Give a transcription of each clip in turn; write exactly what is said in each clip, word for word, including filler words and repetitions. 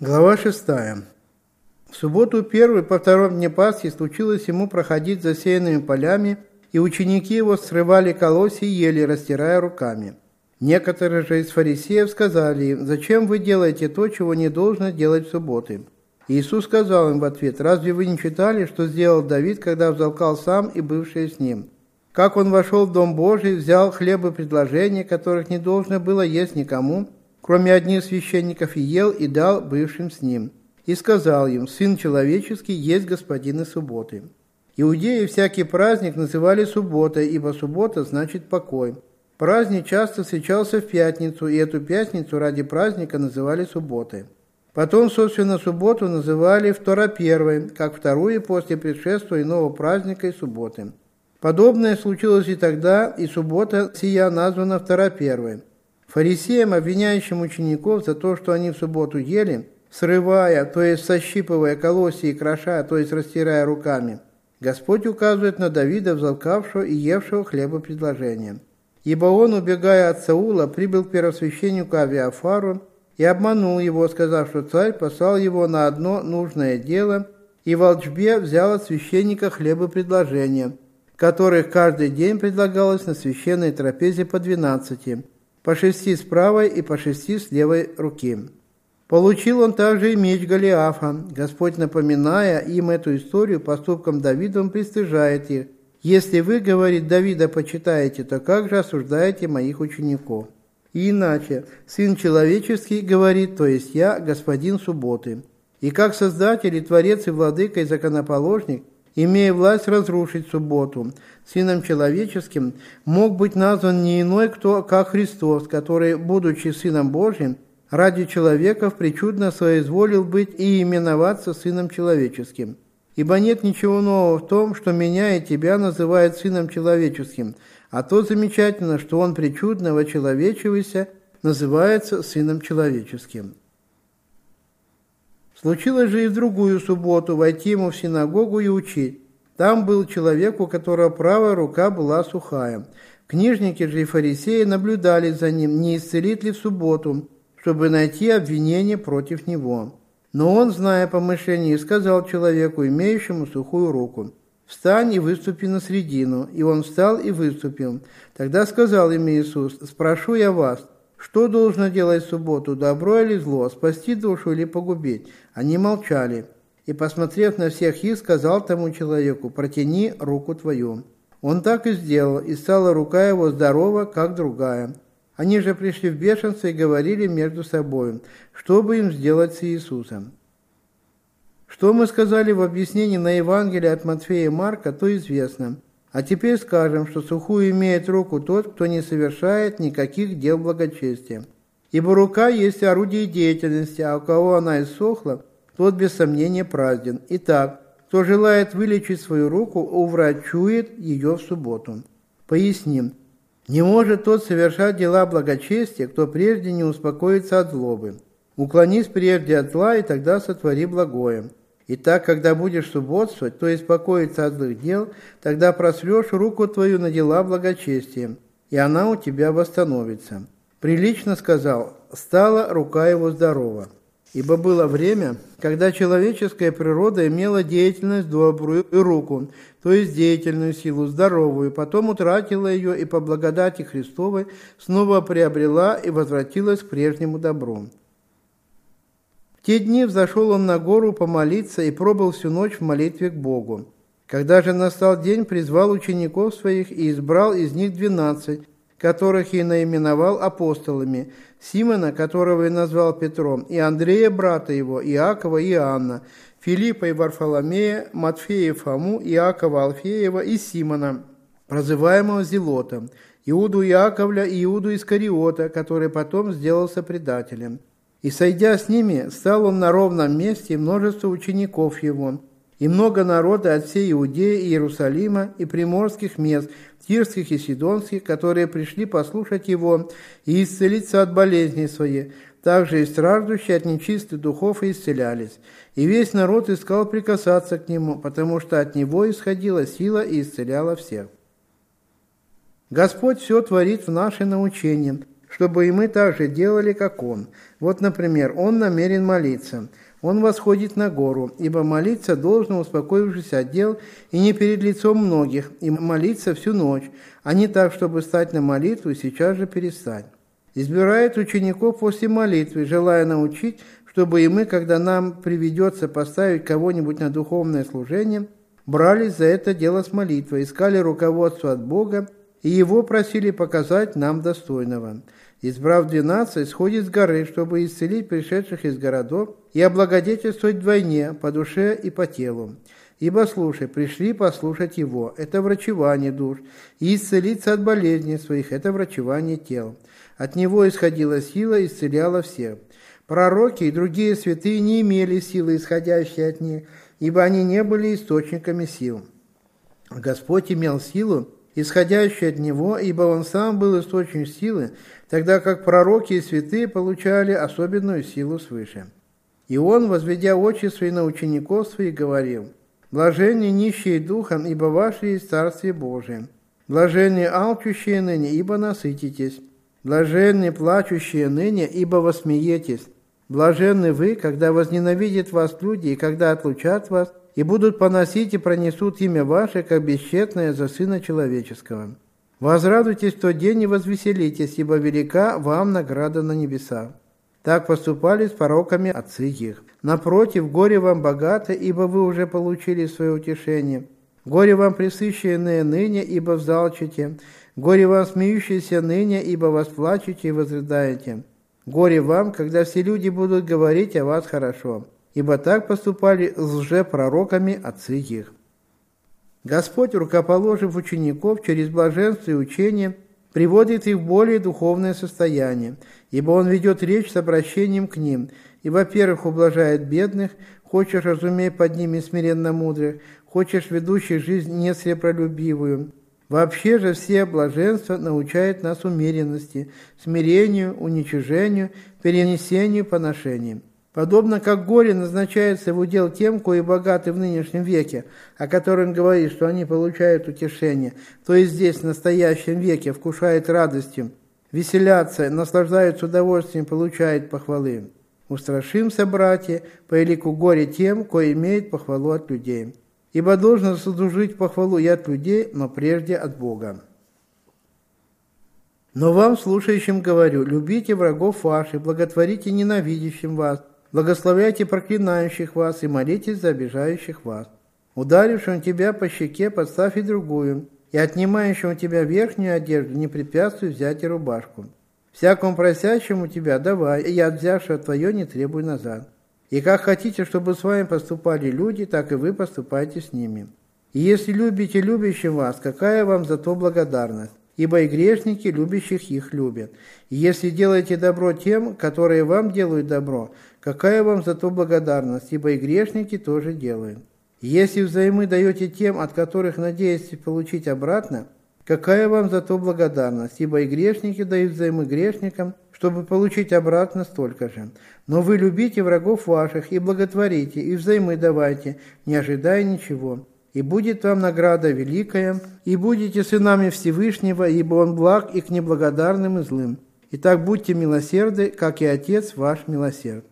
Глава шестая. В субботу первую по втором дне Пасхи случилось ему проходить засеянными полями, и ученики его срывали колосья и ели, растирая руками. Некоторые же из фарисеев сказали им: «Зачем вы делаете то, чего не должно делать в субботы?» Иисус сказал им в ответ: «Разве вы не читали, что сделал Давид, когда взалкал сам и бывшие с ним? Как он вошел в Дом Божий, взял хлебы предложения, которых не должно было есть никому, кроме одних священников, и ел, и дал бывшим с ним. И сказал им: Сын человеческий есть господин и субботы». Иудеи всякий праздник называли субботой, ибо суббота значит покой. Праздник часто встречался в пятницу, и эту пятницу ради праздника называли субботой. Потом, собственно, субботу называли второпервой, как вторую после предшествия иного праздника и субботы. Подобное случилось и тогда, и суббота сия названа второпервой. Фарисеям, обвиняющим учеников за то, что они в субботу ели, срывая, то есть сощипывая колосья и кроша, то есть растирая руками, Господь указывает на Давида, взалкавшего и евшего хлебопредложения. Ибо он, убегая от Саула, прибыл к первосвященнику Авиафару и обманул его, сказав, что царь послал его на одно нужное дело, и в волжбе взял от священника хлебопредложения, которых каждый день предлагалось на священной трапезе по двенадцати, по шести с правой и по шести с левой руки. Получил он также и меч Голиафа. Господь, напоминая им эту историю, поступком Давидовым пристыжает их: «Если вы, говорит, Давида почитаете, то как же осуждаете моих учеников?» И иначе: «Сын человеческий, говорит, то есть я, господин субботы». И как Создатель, и Творец, и Владыка, и Законоположник, имея власть разрушить субботу, Сыном Человеческим мог быть назван не иной кто, как Христос, который, будучи Сыном Божьим, ради человеков причудно соизволил быть и именоваться Сыном Человеческим. Ибо нет ничего нового в том, что меня и тебя называют Сыном Человеческим, а то замечательно, что он причудно вочеловечивайся называется Сыном Человеческим. Случилось же и в другую субботу войти ему в синагогу и учить. Там был человек, у которого правая рука была сухая. Книжники же и фарисеи наблюдали за ним, не исцелит ли в субботу, чтобы найти обвинение против него. Но он, зная помышление, сказал человеку, имеющему сухую руку: «Встань и выступи на средину». И он встал и выступил. Тогда сказал им Иисус: «Спрошу я вас, что должно делать в субботу, добро или зло, спасти душу или погубить?» Они молчали. И, посмотрев на всех их, сказал тому человеку: «Протяни руку твою». Он так и сделал, и стала рука его здорова, как другая. Они же пришли в бешенство и говорили между собой, что бы им сделать с Иисусом. Что мы сказали в объяснении на Евангелие от Матфея и Марка, то известно. А теперь скажем, что сухую имеет руку тот, кто не совершает никаких дел благочестия. Ибо рука есть орудие деятельности, а у кого она иссохла, тот без сомнения празден. Итак, кто желает вылечить свою руку, уврачует ее в субботу. Поясним. Не может тот совершать дела благочестия, кто прежде не успокоится от злобы. Уклонись прежде от зла, и тогда сотвори благое. Итак, когда будешь субботствовать, то есть покоиться от злых дел, тогда просрешь руку твою на дела благочестия, и она у тебя восстановится. Прилично сказал: стала рука его здорова. Ибо было время, когда человеческая природа имела деятельность добрую и руку, то есть деятельную силу здоровую, потом утратила ее и по благодати Христовой снова приобрела и возвратилась к прежнему добру. В те дни взошел он на гору помолиться и пробыл всю ночь в молитве к Богу. Когда же настал день, призвал учеников своих и избрал из них двенадцать, которых и наименовал апостолами: Симона, которого и назвал Петром, и Андрея, брата его, Иакова и Иоанна, Филиппа и Варфоломея, Матфея и Фому, Иакова Алфеева и Симона, прозываемого Зелотом, Иуду Иаковля и Иуду Искариота, который потом сделался предателем. И, сойдя с ними, стал он на ровном месте, и множество учеников его, и много народа от всей Иудеи и Иерусалима, и приморских мест, тирских и сидонских, которые пришли послушать его и исцелиться от болезней своих. Также и страждущие от нечистых духов и исцелялись. И весь народ искал прикасаться к нему, потому что от него исходила сила и исцеляла всех. Господь все творит в наше научение, чтобы и мы также делали, как он. Вот, например, он намерен молиться. Он восходит на гору, ибо молиться должно, успокоившись от дел, и не перед лицом многих, и молиться всю ночь, а не так, чтобы стать на молитву и сейчас же перестать. Избирает учеников после молитвы, желая научить, чтобы и мы, когда нам приведется поставить кого-нибудь на духовное служение, брались за это дело с молитвой, искали руководство от Бога, и Его просили показать нам достойного. Избрав двенадцать, сходит с горы, чтобы исцелить пришедших из городов и облагодетельствовать вдвойне, по душе и по телу. Ибо, слушай, пришли послушать Его, это врачевание душ, и исцелиться от болезней своих, это врачевание тел. От Него исходила сила, исцеляла всех. Пророки и другие святые не имели силы, исходящей от них, ибо они не были источниками сил. Господь имел силу, исходящую от Него, ибо Он сам был источник силы, тогда как пророки и святые получали особенную силу свыше. И Он, возведя очи свои на учеников своих, говорил: «Блаженны нищие духом, ибо ваше есть Царствие Божие. Блаженны алчущие ныне, ибо насытитесь. Блаженны плачущие ныне, ибо восмеетесь. Блаженны вы, когда возненавидят вас люди, и когда отлучат вас, и будут поносить и пронесут имя ваше, как бесчетное за Сына Человеческого. Возрадуйтесь в тот день и возвеселитесь, ибо велика вам награда на небесах. Так поступали с пророками отцы их. Напротив, горе вам богато, ибо вы уже получили свое утешение. Горе вам пресыщенные ныне, ибо взалчите. Горе вам смеющиеся ныне, ибо восплачете и возрыдаете. Горе вам, когда все люди будут говорить о вас хорошо, ибо так поступали с лжепророками отцы их». Господь, рукоположив учеников через блаженство и учение, приводит их в более духовное состояние, ибо Он ведет речь с обращением к ним, и, во-первых, ублажает бедных, хочешь, разумей под ними смиренно мудрых, хочешь, ведущих жизнь несребролюбивую. Вообще же все блаженства научают нас умеренности, смирению, уничижению, перенесению, поношению. Подобно как горе назначается в удел тем, кои богаты в нынешнем веке, о котором он говорит, что они получают утешение, то и здесь, в настоящем веке, вкушают радостью, веселятся, наслаждаются удовольствием, получают похвалы. Устрашимся, братья, по элику горе тем, кои имеют похвалу от людей. Ибо должно заслужить похвалу и от людей, но прежде от Бога. Но вам, слушающим, говорю, любите врагов ваших, благотворите ненавидящим вас, благословляйте проклинающих вас и молитесь за обижающих вас. Ударившим тебя по щеке подставь и другую, и отнимающему тебя верхнюю одежду не препятствуй взять и рубашку. Всякому просящему тебя давай, и от взявшего твое не требуй назад. И как хотите, чтобы с вами поступали люди, так и вы поступайте с ними. И если любите любящим вас, какая вам за то благодарность? Ибо и грешники любящих их любят. И если делаете добро тем, которые вам делают добро, какая вам за то благодарность? Ибо и грешники тоже делают. И если взаймы даете тем, от которых надеетесь получить обратно, какая вам за то благодарность? Ибо и грешники дают взаймы грешникам, чтобы получить обратно столько же. Но вы любите врагов ваших и благотворите, и взаймы давайте, не ожидая ничего. И будет вам награда великая, и будете сынами Всевышнего, ибо Он благ и к неблагодарным и злым. Итак, будьте милосерды, как и Отец ваш милосерд.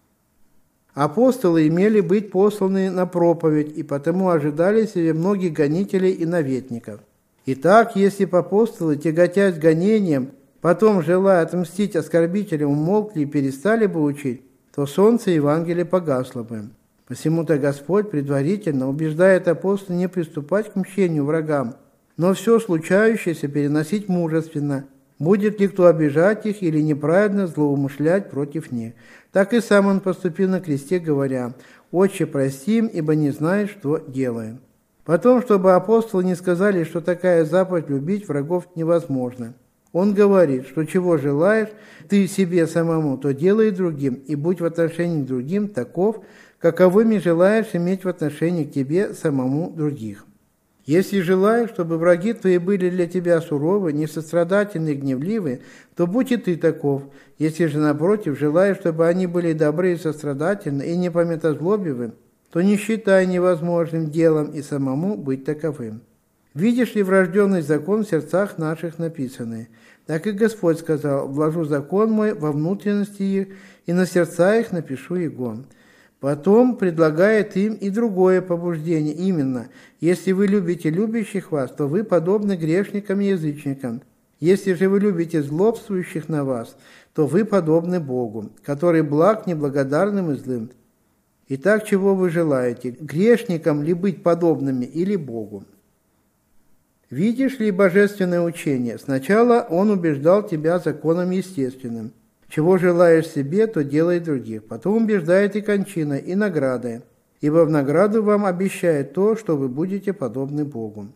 Апостолы имели быть посланы на проповедь, и потому ожидали себе многих гонителей и наветников. Итак, если бы апостолы, тяготясь гонением, потом, желая отмстить оскорбителям, умолкли и перестали бы учить, то солнце Евангелия погасло бы. Посему-то Господь предварительно убеждает апостолов не приступать к мщению врагам, но все случающееся переносить мужественно, будет ли кто обижать их или неправедно злоумышлять против них. Так и сам он поступил на кресте, говоря: «Отче, прости им, ибо не знают, что делают». Потом, чтобы апостолы не сказали, что такая заповедь любить врагов невозможна, он говорит, что чего желаешь ты себе самому, то делай другим, и будь в отношении к другим таков, каковыми желаешь иметь в отношении к тебе самому других. Если желаешь, чтобы враги твои были для тебя суровы, несострадательны и гневливы, то будь и ты таков. Если же, напротив, желаешь, чтобы они были добры и сострадательны и не памятозлобивы, то не считай невозможным делом и самому быть таковым. Видишь ли врожденный закон в сердцах наших написанный? Так и Господь сказал: вложу закон мой во внутренности их, и на сердца их напишу его. Потом предлагает им и другое побуждение, именно: если вы любите любящих вас, то вы подобны грешникам и язычникам. Если же вы любите злобствующих на вас, то вы подобны Богу, который благ неблагодарным и злым. Итак, чего вы желаете? Грешникам ли быть подобными или Богу? Видишь ли божественное учение? Сначала он убеждал тебя законом естественным. Чего желаешь себе, то делай других. Потом убеждает и кончиной, и наградой. Ибо в награду вам обещает то, что вы будете подобны Богу.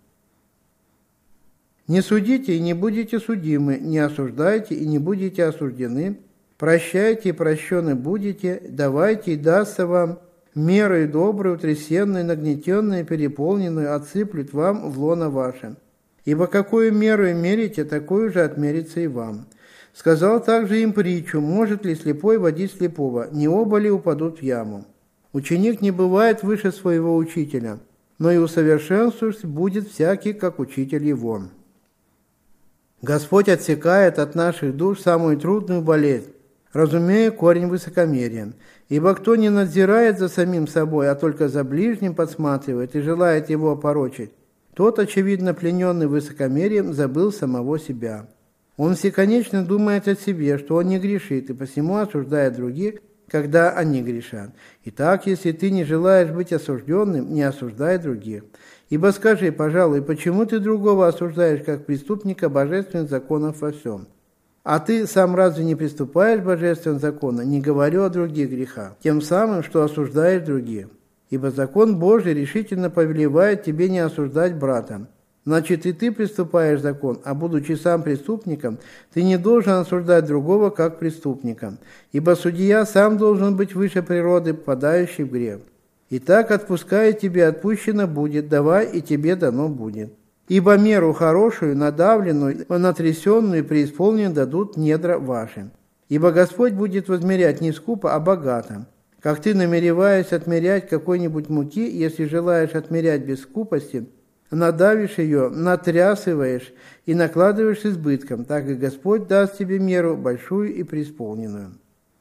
Не судите и не будете судимы, не осуждайте и не будете осуждены, прощайте и прощены будете, давайте и дастся вам, мерой добрую, трясенную, нагнетенную, переполненную отсыплют вам в лоно ваше. Ибо какую меру мерите, такую же отмерится и вам. Сказал также им притчу: может ли слепой водить слепого, не оба ли упадут в яму? Ученик не бывает выше своего учителя, но и усовершенствующийся будет всякий, как учитель его. Господь отсекает от наших душ самую трудную болезнь, разумея корень высокомерия. Ибо кто не надзирает за самим собой, а только за ближним подсматривает и желает его опорочить, тот, очевидно плененный высокомерием, забыл самого себя. Он всеконечно думает о себе, что он не грешит, и посему осуждает других, когда они грешат. Итак, если ты не желаешь быть осужденным, не осуждай других. Ибо скажи, пожалуй, почему ты другого осуждаешь, как преступника божественных законов во всем? А ты сам разве не приступаешь божественным законам, не говорю о других грехах, тем самым, что осуждаешь других? Ибо закон Божий решительно повелевает тебе не осуждать брата. Значит, и ты приступаешь закон, а будучи сам преступником, ты не должен осуждать другого как преступника. Ибо судья сам должен быть выше природы, попадающий в грех. Итак, отпуская тебе, отпущено будет, давай, и тебе дано будет. Ибо меру хорошую, надавленную, натрясенную и преисполненную дадут недра ваши. Ибо Господь будет возмерять не скупо, а богато. Как ты, намереваясь отмерять какой-нибудь муки, если желаешь отмерять без скупости, надавишь ее, натрясываешь и накладываешь избытком, так и Господь даст тебе меру большую и преисполненную.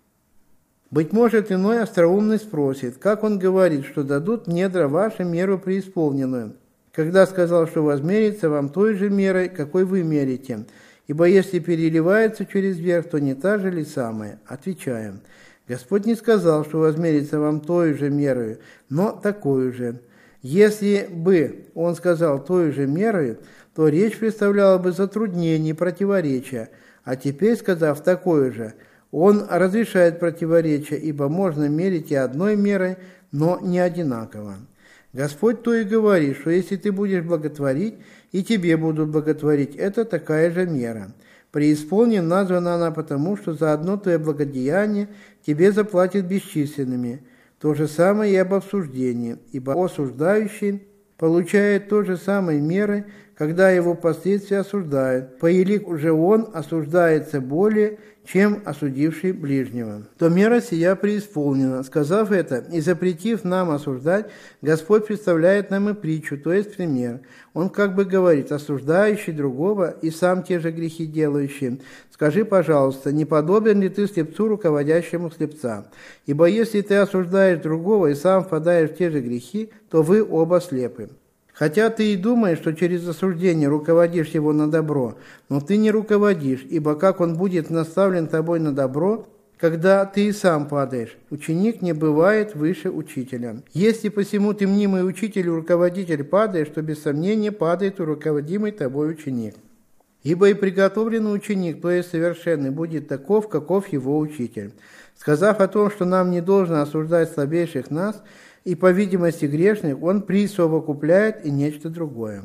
Быть может, иной остроумный спросит, как он говорит, что дадут недра ваши меру преисполненную, когда сказал, что возмерится вам той же мерой, какой вы мерите, ибо если переливается через верх, то не та же ли самая? Отвечаем: Господь не сказал, что возмерится вам той же мерой, но такой же. Если бы он сказал той же мерой, то речь представляла бы затруднение и противоречия, а теперь, сказав такое же, он разрешает противоречия, ибо можно мерить и одной мерой, но не одинаково. Господь то и говорит, что если ты будешь благотворить, и тебе будут благотворить, это такая же мера. Преисполнен названа она потому, что за одно твое благодеяние тебе заплатят бесчисленными. То же самое и об осуждении, ибо осуждающий получает то же самое меры, когда его впоследствии осуждают, поели уже он осуждается более, чем осудивший ближнего. То мера сия преисполнена. Сказав это и запретив нам осуждать, Господь представляет нам и притчу, то есть пример. Он как бы говорит: осуждающий другого и сам те же грехи делающий, скажи, пожалуйста, не подобен ли ты слепцу, руководящему слепца? Ибо если ты осуждаешь другого и сам впадаешь в те же грехи, то вы оба слепы. Хотя ты и думаешь, что через осуждение руководишь его на добро, но ты не руководишь, ибо как он будет наставлен тобой на добро, когда ты и сам падаешь? Ученик не бывает выше учителя. Если посему ты мнимый учитель и руководитель падаешь, то без сомнения падает и руководимый тобой ученик. Ибо и приготовленный ученик, то есть совершенный, будет таков, каков его учитель. Сказав о том, что нам не должно осуждать слабейших нас, и, по видимости, грешных, он присовокупляет и нечто другое.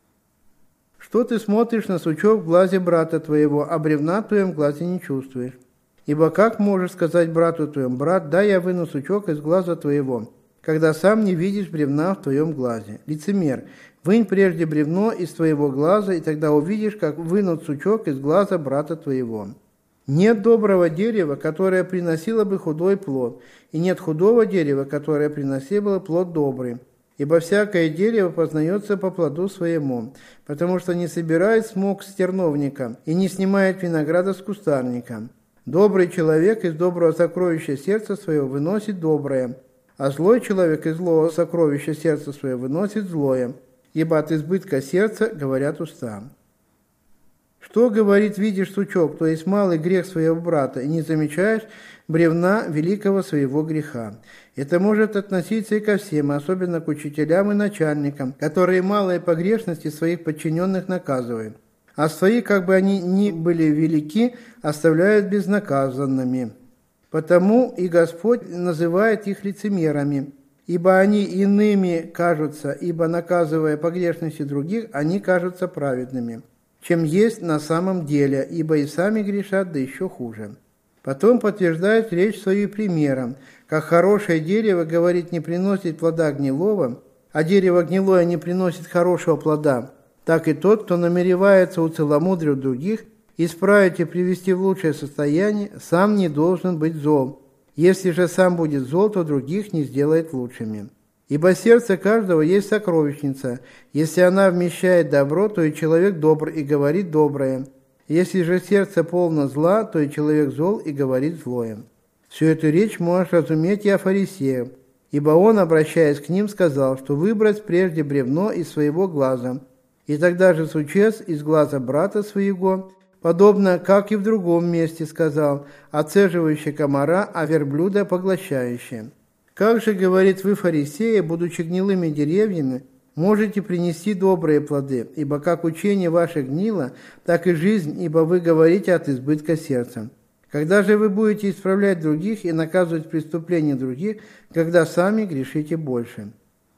Что ты смотришь на сучок в глазе брата твоего, а бревна в твоем глазе не чувствуешь? Ибо как можешь сказать брату твоему: брат, дай я выну сучок из глаза твоего, когда сам не видишь бревна в твоем глазе? Лицемер, вынь прежде бревно из твоего глаза, и тогда увидишь, как вынут сучок из глаза брата твоего. Нет доброго дерева, которое приносило бы худой плод, и нет худого дерева, которое приносило бы плод добрый. Ибо всякое дерево познается по плоду своему, потому что не собирает смок с терновника и не снимает винограда с кустарника. Добрый человек из доброго сокровища сердца своего выносит доброе, а злой человек из злого сокровища сердца своего выносит злое, ибо от избытка сердца говорят уста. Что говорит, видишь сучок, то есть малый грех своего брата, и не замечаешь бревна великого своего греха. Это может относиться и ко всем, особенно к учителям и начальникам, которые малые погрешности своих подчиненных наказывают, а свои, как бы они ни были велики, оставляют безнаказанными. Потому и Господь называет их лицемерами, ибо они иными кажутся, ибо, наказывая погрешности других, они кажутся праведными, чем есть на самом деле, ибо и сами грешат, да еще хуже. Потом подтверждает речь свою примером, как хорошее дерево, говорит, не приносит плода гнилого, а дерево гнилое не приносит хорошего плода, так и тот, кто намеревается уцеломудрить других, исправить и привести в лучшее состояние, сам не должен быть зол. Если же сам будет зол, то других не сделает лучшими. Ибо сердце каждого есть сокровищница. Если она вмещает добро, то и человек добр и говорит доброе. Если же сердце полно зла, то и человек зол и говорит злое. Всю эту речь можешь разуметь и о фарисеях, ибо он, обращаясь к ним, сказал, что выбрать прежде бревно из своего глаза, и тогда же сучец из глаза брата своего, подобно, как и в другом месте сказал, оцеживающий комара, а верблюда поглощающий. Как же, говорит, вы, фарисеи, будучи гнилыми деревьями, можете принести добрые плоды, ибо как учение ваше гнило, так и жизнь, ибо вы говорите от избытка сердца. Когда же вы будете исправлять других и наказывать преступления других, когда сами грешите больше?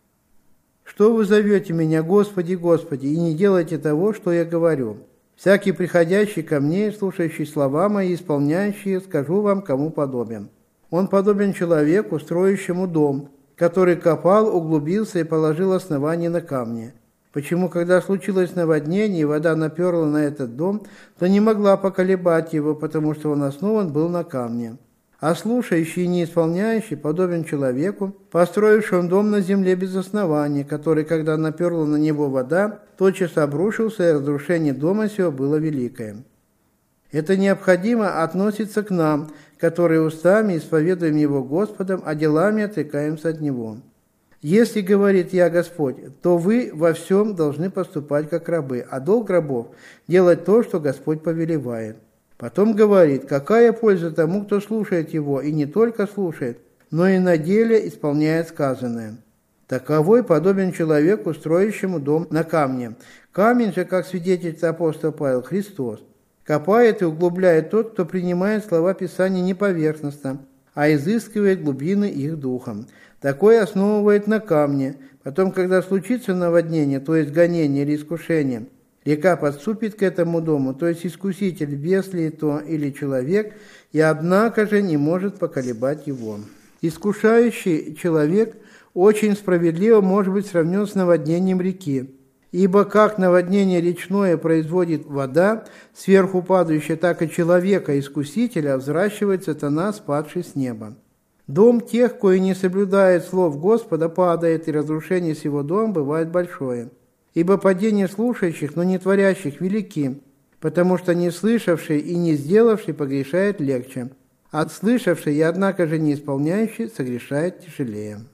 Что вы зовете меня, Господи, Господи, и не делаете того, что я говорю? Всякий приходящий ко мне, слушающий слова мои, исполняющий, скажу вам, кому подобен. Он подобен человеку, строящему дом, который копал, углубился и положил основание на камне. Почему, когда случилось наводнение, и вода наперла на этот дом, то не могла поколебать его, потому что он основан был на камне. А слушающий и не исполняющий подобен человеку, построившему дом на земле без основания, который, когда наперла на него вода, тотчас обрушился, и разрушение дома сего было великое. Это необходимо относится к нам, которые устами исповедуем Его Господом, а делами отрекаемся от Него. Если, говорит я Господь, то вы во всем должны поступать как рабы, а долг рабов – делать то, что Господь повелевает. Потом говорит, какая польза тому, кто слушает Его, и не только слушает, но и на деле исполняет сказанное. Таковой подобен человеку, строящему дом на камне. Камень же, как свидетельствует апостол Павел, Христос. Копает и углубляет тот, кто принимает слова Писания не поверхностно, а изыскивает глубины их духом. Такой основывает на камне. Потом, когда случится наводнение, то есть гонение или искушение, река подступит к этому дому, то есть искуситель, бес ли то или человек, и однако же не может поколебать его. Искушающий человек очень справедливо может быть сравнен с наводнением реки. Ибо как наводнение речное производит вода, сверху падающая, так и человека-искусителя взращивает сатана, спадший с неба. Дом тех, кои не соблюдает слов Господа, падает, и разрушение сего дома бывает большое. Ибо падение слушающих, но не творящих, велики, потому что не слышавший и не сделавший погрешает легче, а слышавший и однако же не исполняющий согрешает тяжелее.